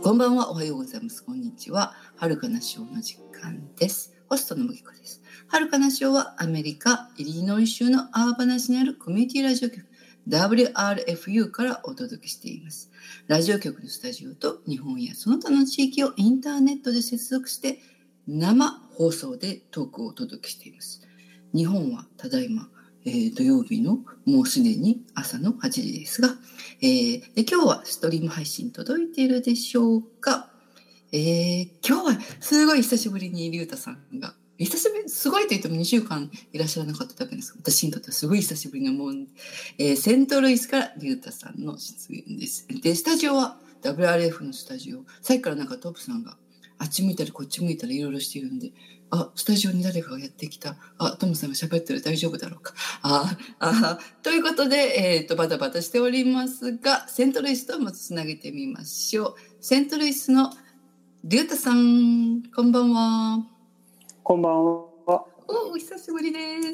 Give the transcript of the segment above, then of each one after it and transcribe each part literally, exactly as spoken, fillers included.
こんばんは、おはようございます、こんにちは。遥かなしおの時間です。ホストの麦子です。遥かなしおはアメリカイリノイ州のアーバナ市にあるコミュニティラジオ局 ダブリューアールエフユー からお届けしています。ラジオ局のスタジオと日本やその他の地域をインターネットで接続して生放送でトークをお届けしています。日本はただいまえー、土曜日のもうすでに朝のはちじですが、えー、で今日はストリーム配信届いているでしょうか。えー、今日はすごい久しぶりにリュウタさんが、久しぶり、すごいと言ってもにしゅうかんいらっしゃらなかっただけです。私にとってはすごい久しぶりなもん、えー、セントルイスからリュウタさんの出演です。で、スタジオは ダブリューアールエフ のスタジオ。さっきからなんかトップさんがあっち向いたりこっち向いたりいろいろしているんで、あ、スタジオに誰かがやってきた。あ、トムさんが喋ってる。大丈夫だろうか。ああ、ということで、えっと、バタバタしておりますが、セントルイスとまずつなげてみましょう。セントルイスのリュウタさん、こんばんは。 こんばんは。 お、お久しぶりです。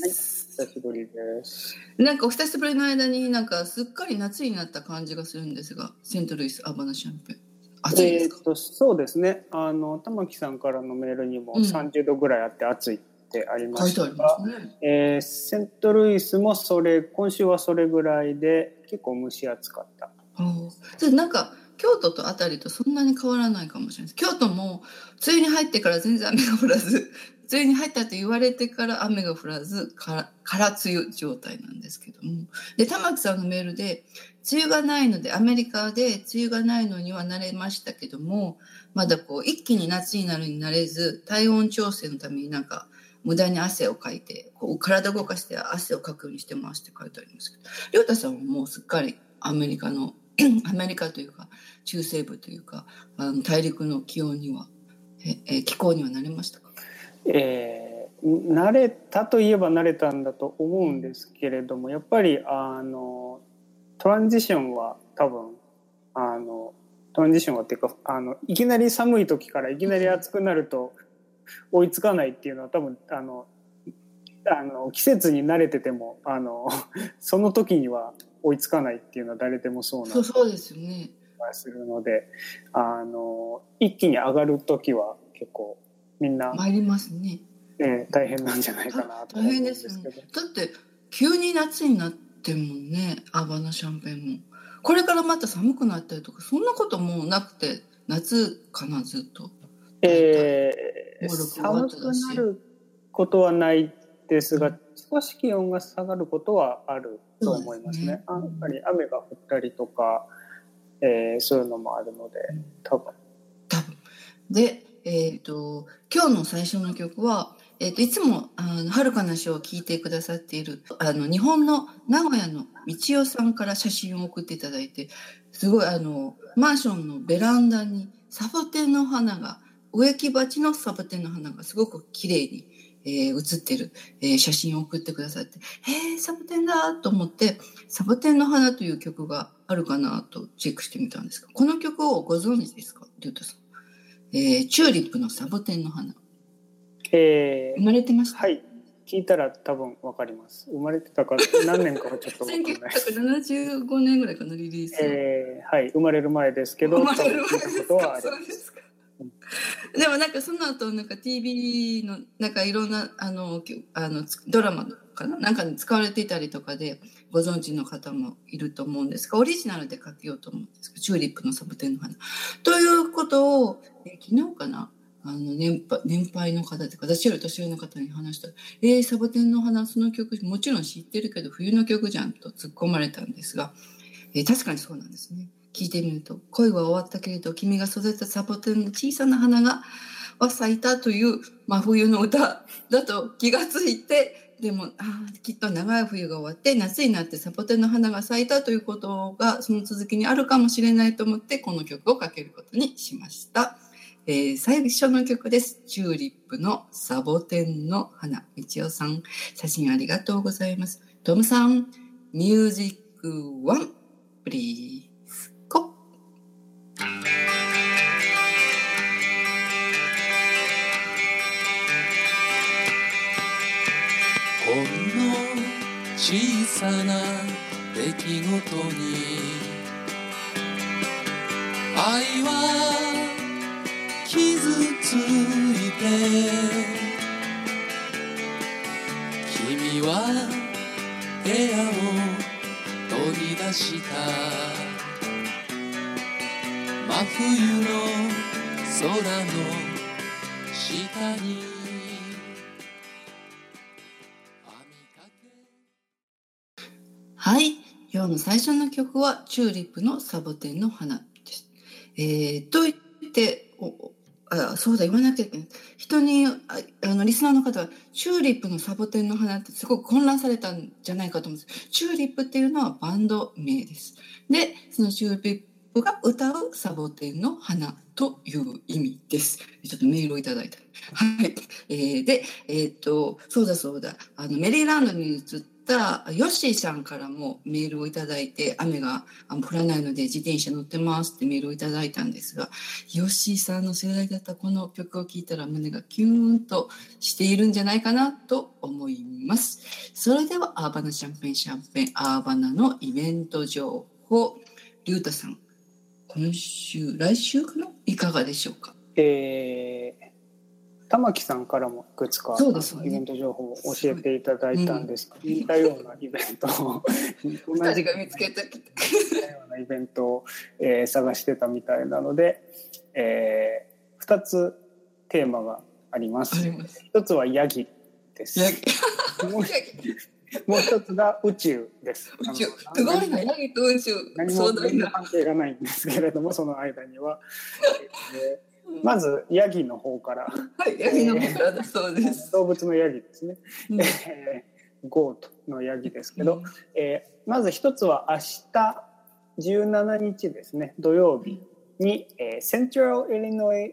はい、久しぶりです。 なんかお久しぶりの間になんかすっかり夏になった感じがするんですが、セントルイス、アーバナシャンペン。暑いですか？ えー、とそうですね。あの玉木さんからのメールにもさんじゅうどぐらいあって暑いってありましたが、 書いてありますね。 えー、セントルイスもそれ今週はそれぐらいで結構蒸し暑かった。 でなんか京都とあたりとそんなに変わらないかもしれないです。京都も梅雨に入ってから全然雨が降らず、梅雨に入ったと言われてから雨が降らず、から空梅雨状態なんですけども。で、玉木さんのメールで、梅雨がないので、アメリカで梅雨がないのには慣れましたけども、まだこう一気に夏になるになれず、体温調整のためになんか無駄に汗をかいて、こう体を動かして汗をかくようにしてますって書いてありますけど、りょうたさんはもうすっかりアメリカのアメリカというか中西部というかあの大陸の気温にはええ気候にはなれましたか？ えー、慣れたといえば慣れたんだと思うんですけれども、やっぱりあのトランジションは多分あのトランジションはっていうかあのいきなり寒い時からいきなり暑くなると追いつかないっていうのは多分あのあの季節に慣れててもあのその時には追いつかないっていうのは誰でもそうな気がするので、あの一気に上がる時は結構みんな参りますね。 ね、大変なんじゃないかなと思うんですけど。大変ですね。 だって急に夏になってもね、アーバナシャンペンもこれからまた寒くなったりとかそんなこともなくて夏かなずっと。 えー、寒くなることはないですが、うん、少し気温が下がることはあると思いますね。やっぱり雨が降ったりとか、えー、そういうのもあるので、多分。 多分。で、えーと、今日の最初の曲は、えーと、いつもあの遥かなしを聞いてくださっているあの日本の名古屋の道代さんから写真を送っていただいて、すごいあのマンションのベランダにサボテンの花が植木鉢のサボテンの花がすごく綺麗に、えー、写ってる、えー、写真を送ってくださって、えー、サボテンだと思ってサボテンの花という曲があるかなとチェックしてみたんですが、この曲をご存知ですか、リュウタさん？えー、チューリップのサボテンの花、 えー、 生まれてました？ はい、聞いたら多分わかります。生まれてたか何年かはちょっとわかんないせんきゅうひゃくななじゅうごねんぐらいかな、リリース。 えー、はい、生まれる前ですけど、 生まれる前ですか？ ことはあります。 でもなんかその後なんか ティービー のなんかいろんなあのあのドラマかななんかに使われていたりとかでご存知の方もいると思うんですが、オリジナルで書けようと思うんですけど、チューリップのサボテンの花ということを、え昨日かなあの年配年配の方というか私より年上の方に話したら、えー、サボテンの花その曲もちろん知ってるけど冬の曲じゃんと突っ込まれたんですが、えー、確かにそうなんですね。聞いてみると、恋は終わったけれど君が育てたサボテンの小さな花がは咲いたという真冬の歌だと気がついて、でもあきっと長い冬が終わって夏になってサボテンの花が咲いたということがその続きにあるかもしれないと思ってこの曲をかけることにしました。えー、最初の曲です。チューリップのサボテンの花。みちおさん、写真ありがとうございます。トムさん、ミュージックワン、プリーズ。 ほんの小さな出来事に愛はついて君は部屋を取り出した真冬の空の下にはい、今日の最初の曲はチューリップのサボテンの花です。えー、と言っておあそうだ言わなきゃいけない。人にああのリスナーの方はチューリップのサボテンの花ってすごく混乱されたんじゃないかと思うんです。チューリップっていうのはバンド名です。で、そのチューリップが歌うサボテンの花という意味です。ちょっとメールをいただいた。はい。えー、で、えー、っとそうだそうだあのメリーランドに移ったヨッシーさんからもメールをいただいて、雨が降らないので自転車乗ってますってメールをいただいたんですが、ヨッシーさんの世代だったこの曲を聴いたら胸がキューンとしているんじゃないかなと思います。それではアーバナシャンペンシャンペンアーバナのイベント情報、リュウタさん、今週来週かないかがでしょうか。 えー玉木さんからもいくつか、ね、イベント情報を教えていただいたんですが、うん、似たようなイベントをふたりが見つけた似たようなイベントを、えー、探してたみたいなので、えー、ふたつテーマがあります。ひとつはヤギです。ヤギもうもう一つが宇宙です。 宇宙すごいな、ヤギと宇宙何も何も関係がないんですけれども、その間には、えーまずヤギの方から、 はい、ヤギの方からだそうです。 動物のヤギですね、うんえー、ゴートのヤギですけど、うんえー、まず一つは明日じゅうしちにちですね、土曜日に、えー、Central Illinois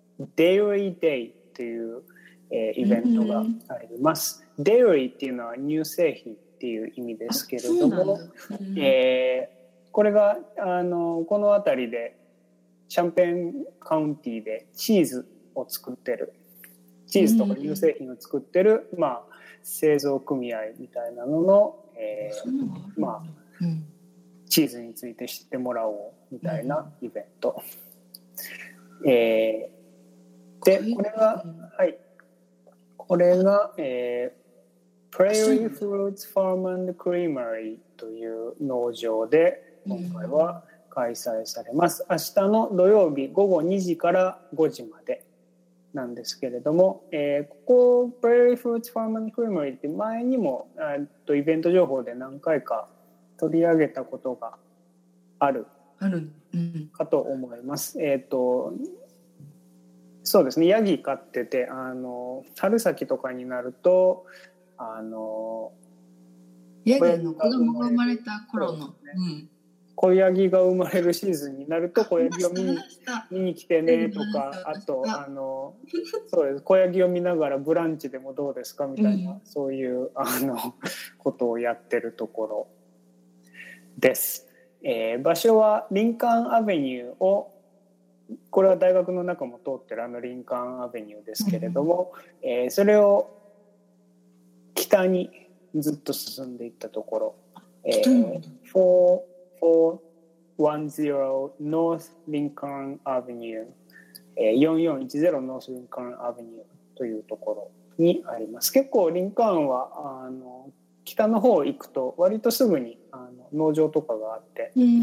Dairy Day という、えー、イベントがあります、うん、Dairy っていうのは乳製品っていう意味ですけれども、うんえー、これがあのこの辺りでシャンペーンカウンティでチーズを作ってるチーズとか乳製品を作ってる、うんまあ、製造組合みたいなのの、えーまあうん、チーズについて知ってもらおうみたいなイベント、うんえー、でこれが、はい、これが、えー、Prairie Fruits Farm and Creamery という農場で今回は、うん開催されます。明日の土曜日ごごにじからごじまでなんですけれども、えー、ここ Prairie Fruits Farm and Creamery って前にもとイベント情報で何回か取り上げたことがあるかと思います。うん、えっとそうですね、ヤギ飼っててあの春先とかになるとあのヤギの子供が生まれた頃の。 子ヤギが生まれるシーズンになると子ヤギを見に、見に来てねとか、あとあのそうです子ヤギを見ながらブランチでもどうですかみたいな、うん、そういうあのことをやってるところです、えー、場所はリンカーンアベニューをこれは大学の中も通ってるあのリンカーンアベニューですけれども、うんえー、それを北にずっと進んでいったところ、えー、フォーよんじゅう North Lincoln Avenue、えー、よんよんいちゼロ North Lincoln Avenue というところにあります。結構リンカーンはあの北の方行くと割とすぐにあの農場とかがあって、うん、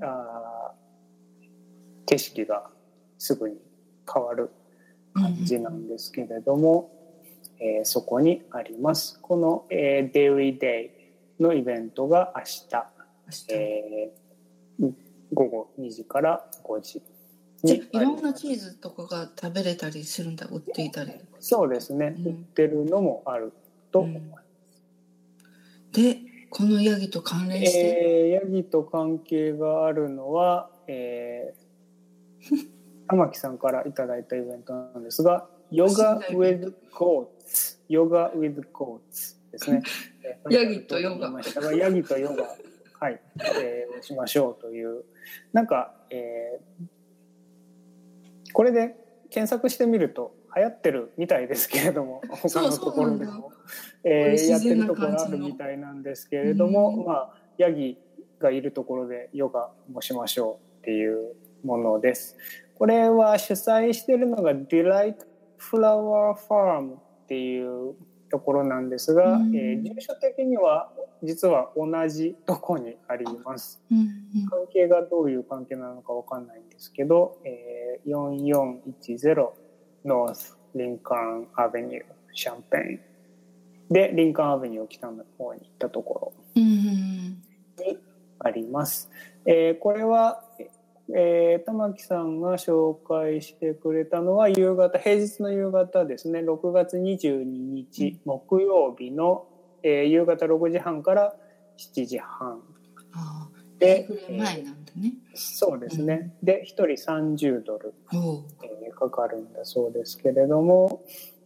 あ景色がすぐに変わる感じなんですけれども、うんえー、そこにあります。この、えー、Dairy Day のイベントが明日えー、ごごにじからごじにいろんなチーズとかが食べれたりするんだ、売っていたり。 そうですね、うん、売ってるのもあると思います、 うん、でこのヤギと関連して、 えー、ヤギと関係があるのは、えー、玉木さんからいただいたイベントなんですがYoga with Goats Yoga with Goats ですねヤギとヨガヤギとヨガはい、えー、しましょうというなんか、えー、これで検索してみると流行ってるみたいですけれども他のところでもえー、やってるところあるみたいなんですけれども、まあ、ヤギがいるところでヨガもしましょうっていうものです。 これは主催しているのが Delight Flower Farm っていうところなんですが、 うんえー住所的には実は同じとこにあります。 うん関係がどういう関係なのかわかんないんですけど、えー、よんよんいちゼロ North Lincoln Avenue シャンペーンでリンカーンアベニュー北の方に行ったとこうんうんろにあります。えーこれはえー、玉木さんが紹介してくれたのは夕方、平日の夕方ですね、ろくがつにじゅうににち木曜日の、えー、夕方ろくじはんからしちじはんああ、 で、 日暮れ前なんだね。 そうですね、うん、でひとりさんじゅうドル、 おうえー、かかるんだそうですけれども、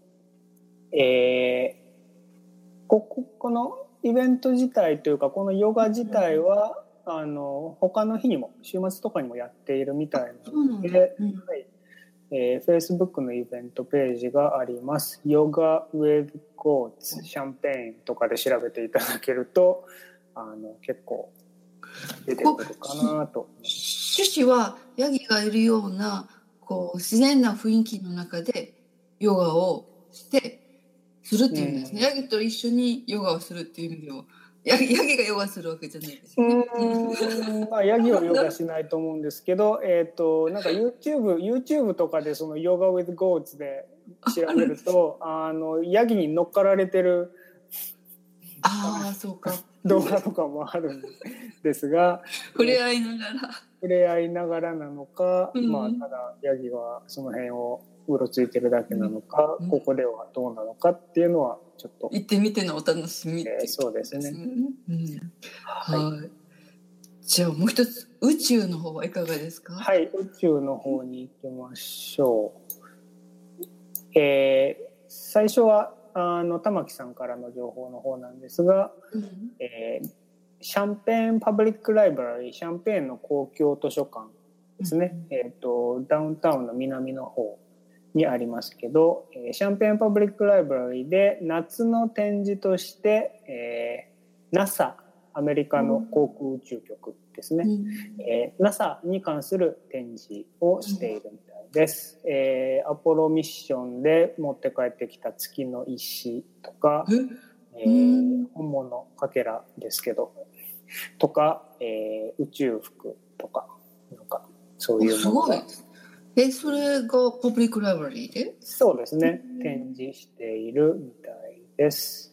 えー、こここのイベント自体というかこのヨガ自体は、うんあの他の日にも週末とかにもやっているみたいなので、 うんはいえー、Facebook のイベントページがあります。ヨガ with Goats シャンペーンとかで調べていただけるとあの結構出てくるかなと。 趣旨はヤギがいるようなこう自然な雰囲気の中でヨガをしてするっていうんですね、うん、ヤギと一緒にヨガをするっていう意味ではヤギ、ヤギがヨガするわけじゃないですよね。 うんまあ、ヤギはヨガしないと思うんですけど、えっと、なんか YouTube、YouTube とかでそのヨガ with goats で調べると、あの、ヤギに乗っかられてる、 ああ、そうか。 動画とかもあるんですが、 触れ合いながら。 触れ合いながらなのか、 うん、 まあ、ただヤギはその辺をうろついてるだけなのか、うん、ここではどうなのかっていうのはちょっと行ってみてのお楽しみっていう、 えー、そうですね、 うん、はい、じゃあもう一つ宇宙の方はいかがですか？ はい、宇宙の方に行きましょう。えー、最初はあの玉木さんからの情報の方なんですが、うんえー、シャンペーンパブリックライブラリー、シャンペーンの公共図書館ですね、うんえーと、ダウンタウンの南の方にありますけど、シャンペーンパブリックライブラリーで夏の展示として、えー、ナサ アメリカの航空宇宙局ですね、うんえー、ナサ に関する展示をしているみたいです、うんえー、アポロミッションで持って帰ってきた月の石とか、えー、本物かけらですけどとか、えー、宇宙服とかなんかそういうものがえ、それがパブリックライブラリーで？ そうですね。展示しているみたいです。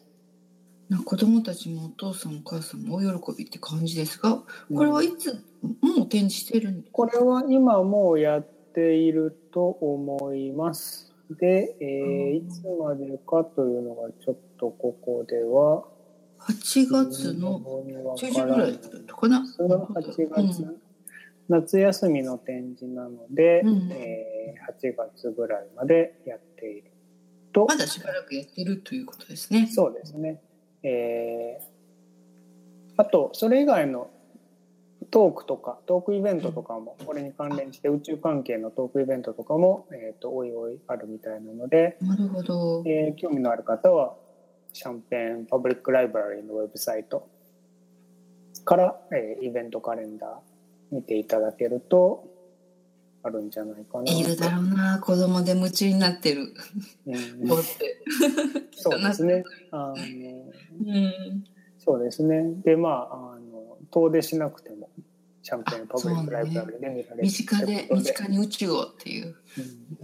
子供たちもお父さんお母さんも大喜びって感じですが、これはいつ、うん、もう展示しているんですか？ これは今もうやっていると思います。で、えー、いつまでかというのがちょっとここでははちがつの中旬ぐらいかな。 はちがつ、うん夏休みの展示なので、うんえー、はちがつぐらいまでやっていると。 まだしばらくやってるということですね。 そうですね。えー、あとそれ以外のトークとかトークイベントとかも、うん、これに関連して宇宙関係のトークイベントとかも、えーと、おいおいあるみたいなので、 なるほど、 えー、興味のある方はシャンペーンパブリックライブラリーのウェブサイトから、えー、イベントカレンダー見ていただけるとあるんじゃないかな。 いるだろうな、子供で夢中になってる。うん、 そうですね。あの、うん、そうですね。で、まあ、あの遠出しなくてもシャンペーンパブリックライブラリーで見られる、ね、 身近で身近に宇宙をっていう。うん、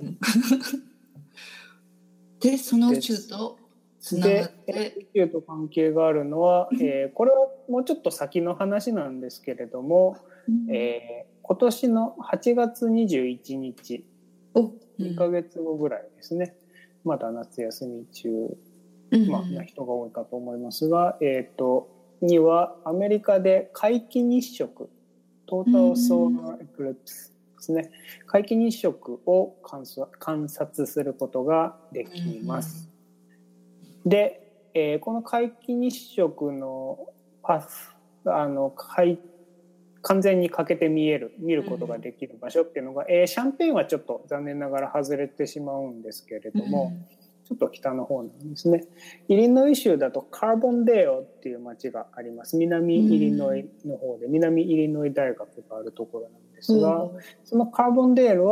で、その宇宙とつながって宇宙と関係があるのは、えー、これはもうちょっと先の話なんですけれども。うんえー、今年のはちがつにじゅういちにち、にかげつごぐらいですね、まだ夏休み中、まあ、な人が多いかと思いますが、えーと、にはアメリカで皆既日食、トータルソーラーエクリプスですね、皆既日食を観察することができます。で、えー、この皆既日食のパス、あの、皆完全に欠けて見える見ることができる場所っていうのが、うんえー、シャンペーンはちょっと残念ながら外れてしまうんですけれども、うん、ちょっと北の方なんですね。イリノイ州だとカーボンデールっていう町があります。南イリノイの方で、うん、南イリノイ大学があるところなんですが、うん、そのカーボンデールは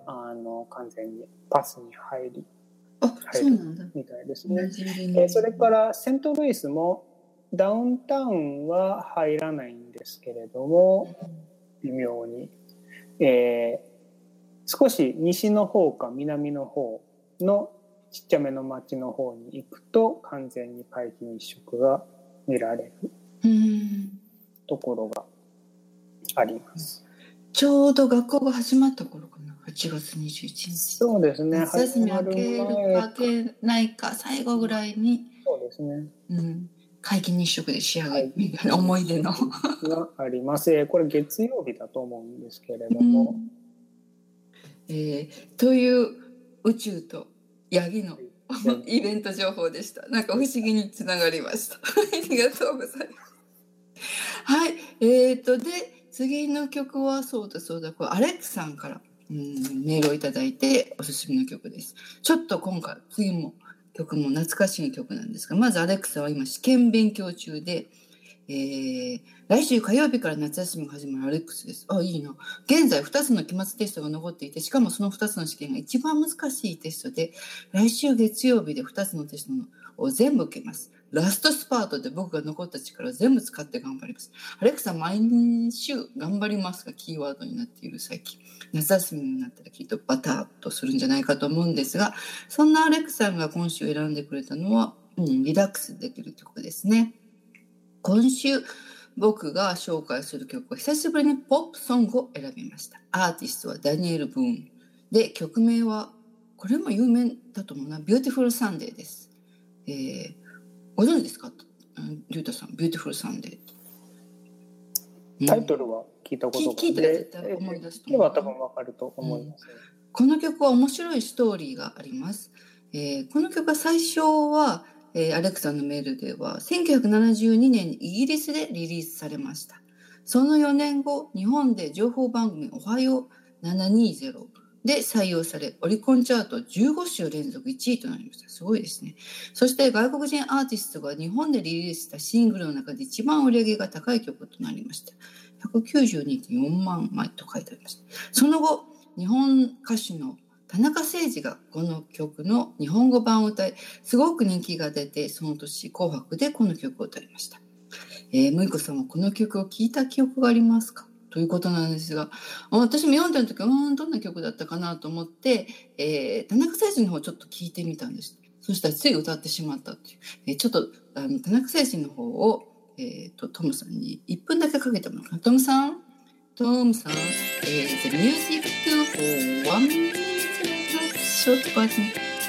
あの完全にパスに入りあ、 入るそうなんだ。 みたいですね。 同じ理え念ーそれからセントルイスもダウンタウンは入らないんですけれども、微妙に、えー少し西の方か南の方のちっちゃめの町の方に行くと完全に皆既日食が見られるうんところがあります。 ちょうど学校が始まった頃かな、はちがつにじゅういちにち。 そうですね。 夏休み明始まるけるか前明けないか最後ぐらいに、 そうですね。 うん、皆既日食で仕上げるみたいなはい思い出の。 があります。えーこれ月曜日だと思うんですけれどうも、 んえーという宇宙とヤギのイベント情報でした。なんか不思議につながりました。ありがとうございます。はい、えーとで次の曲はそうだそうだ、これアレックさんからうんメールをいただいておすすめの曲です。ちょっと今回次も曲も懐かしい曲なんですが、まずアレックさんは今試験勉強中で、えー、来週火曜日から夏休みが始まるアレックスです。あ、いいな。現在ふたつの期末テストが残っていて、しかもそのふたつの試験が一番難しいテストで、来週月曜日でふたつのテストを全部受けます。ラストスパートで僕が残った力を全部使って頑張ります。アレクさん、毎週頑張りますがキーワードになっている最近。夏休みになったらきっとバタッとするんじゃないかと思うんですが、そんなアレクさんが今週選んでくれたのは、うん、リラックスできる曲ですね。今週僕が紹介する曲は久しぶりにポップソングを選びました。アーティストはダニエル・ブーンで、曲名はこれも有名だと思うな、ビューティフルサンデーです。えー、ご存知ですか、リュウタさん、ビューティフルサンデー。 タイトルは聞いたことがある。 聞いたら絶対思い出すと思う。 は多分わかると思います、ね。 うん、この曲は面白いストーリーがあります。えー、この曲は最初はえー、アレクさんのメールではせんきゅうひゃくななじゅうにねんにイギリスでリリースされました。そのよねんご、日本で情報番組おはようななにーぜろで採用され、オリコンチャートじゅうごしゅう連続いちいとなりました。すごいですね。そして外国人アーティストが日本でリリースしたシングルの中で一番売り上げが高い曲となりました。ひゃくきゅうじゅうにてんよんまんまいと書いてあります。その後、日本歌手の田中誠二がこの曲の日本語版を歌い、すごく人気が出て、その年紅白でこの曲を歌いました。えー、むいこさんはこの曲を聴いた記憶がありますかということなんですが、私も読んだ時は、うん、どんな曲だったかなと思って、えー、田中誠二の方をちょっと聞いてみたんです。そしたらつい歌ってしまったっていう。えー、ちょっとあの田中誠二の方を、えー、とトムさんにいっぷんだけかけてもらうかな。トムさん、トムさん、えー、The music to for one minute ショートバージョン。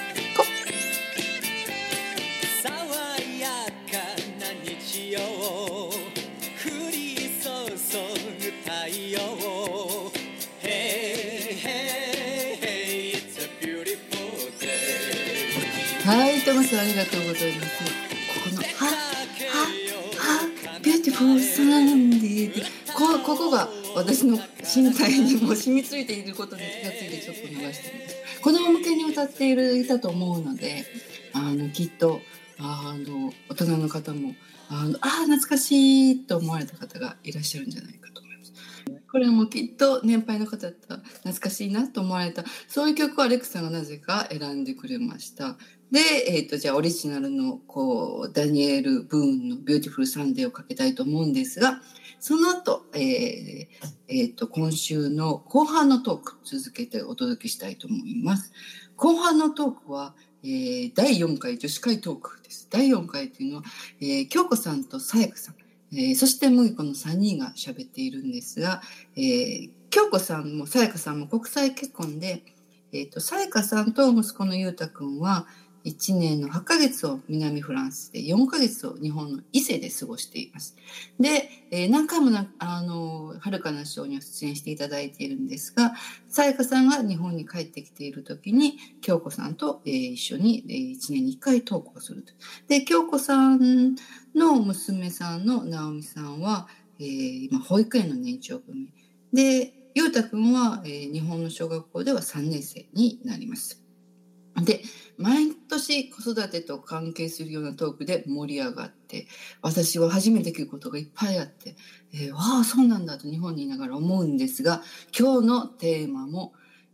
爽やかな日曜、降り注ぐ太陽。Hey, hey, hey, it's a beautiful day. はい、トムさんありがとうございます。ここの、は、は、は、ビューティフルサンデーで、こ、ここが私の身体にも染みついていることに気がついてちょっと流してみます。子供向けに歌っているいたと思うので、あのきっとあの大人の方もあのあ懐かしいと思われた方がいらっしゃるんじゃないかと思います。これもきっと年配の方だったら懐かしいなと思われた、そういう曲をアレックさんがなぜか選んでくれました。で、えーと、じゃあオリジナルのこうダニエル・ブーンのビューティフルサンデーをかけたいと思うんですが、その後、えーえーと、今週の後半のトーク続けてお届けしたいと思います。後半のトークは、えー、だいよんかい女子会トークです。だいよんかいというのは、えー、京子さんとさやかさん、えー、そして麦子のさんにんが喋っているんですが、えー、京子さんもさやかさんも国際結婚で、えーと、さやかさんと息子のゆうたくんはいちねんのはちかげつを南フランスでよんかげつを日本の伊勢で過ごしています。で、えー、何回もなあのはるかなショーには出演していただいているんですが、さやかさんが日本に帰ってきている時に京子さんと、えー、一緒に、えー、いちねんにいっかいトークをすると。で、京子さんの娘さんの直美さんは、えー、今保育園の年長組で、ゆうたくんは、えー、日本の小学校ではさんねんせいになります。で、毎年子育てと関係するようなトークで盛り上がって、私は初めて聞くことがいっぱいあって、えー、わあそうなんだと日本にいながら思うんですが、今日のテーマも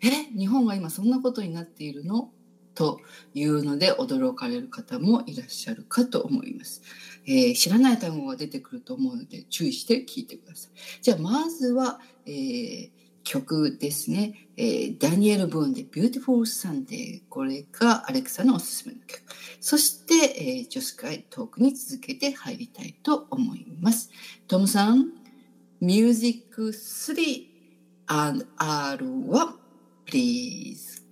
え、日本が今そんなことになっているのというので驚かれる方もいらっしゃるかと思います。えー、知らない単語が出てくると思うので注意して聞いてください。じゃあまずは、えー、曲ですね、えー、ダニエル・ブーンで Beautiful Sunday。これがアレクサのおすすめの曲。そして、えー、女子会トークに続けて入りたいと思います。トムさん、ミュージックスリー and アールワン please。